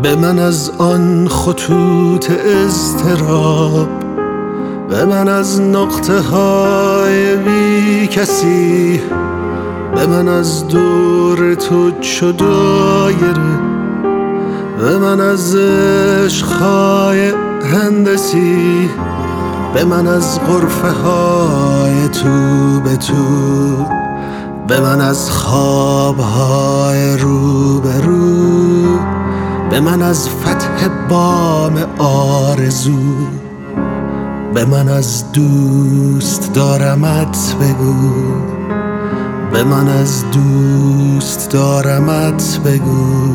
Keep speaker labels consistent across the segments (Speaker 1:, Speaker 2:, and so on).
Speaker 1: به من از آن خطوط اضطراب، به من از نقطه های بی کسی، به من از دور تو چو دایره، به من از عشقهای هندسی، به من از غرفه های تو به تو، به من از خوابهای رو به رو، به من از فتح بام آرزو، به من از دوست دارمت بگو، به من از دوست دارمت بگو.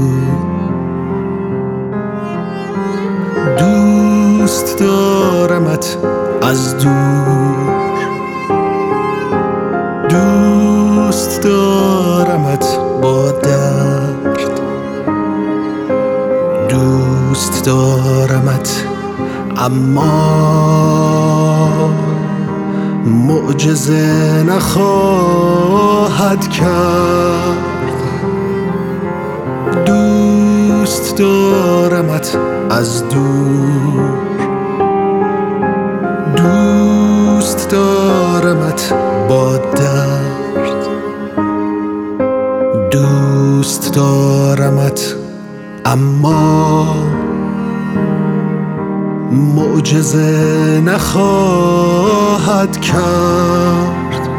Speaker 1: دوست دارمت از دور، دوست دارمت با درد، دوست دارمت اما معجزه نخواهد کرد. دوست دارمت از دور، دوست دارمت با درد، دوست دارمت اما معجزه نخواهد کرد.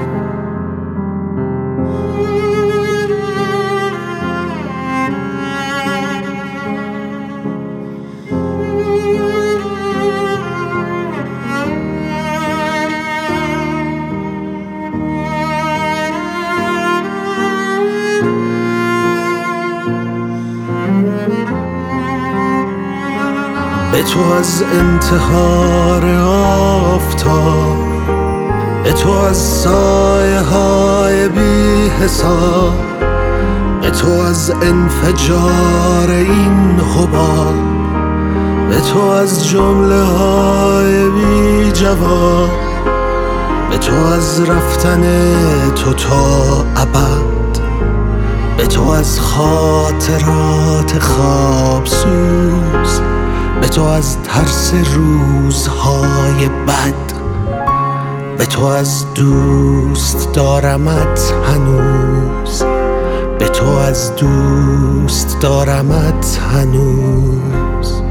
Speaker 1: به تو از انتحار آفتاب، به تو از سایه های بی حساب، به تو از انفجار این حباب، به تو از جمله های بی جواب، به تو از رفتن تو تا ابد، به تو از خاطرات خوابسوز، به تو از ترس روزهای بد، به تو از دوست دارمت هنوز، به تو از دوست دارمت هنوز.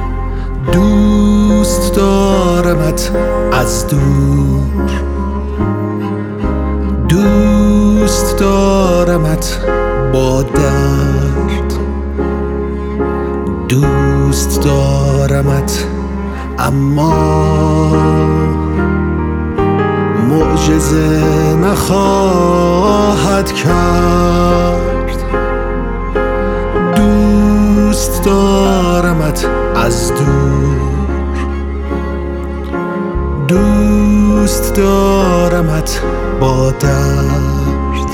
Speaker 1: دوست دارمت از دور، دوست دارمت با درد، دوست دارمت اما معجزه نخواهد کرد. دوست دارمت از دور، دوست دارمت با درد،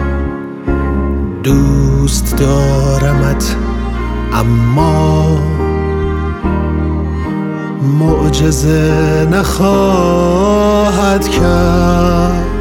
Speaker 1: دوست دارمت اما معجزه نخواهد کرد.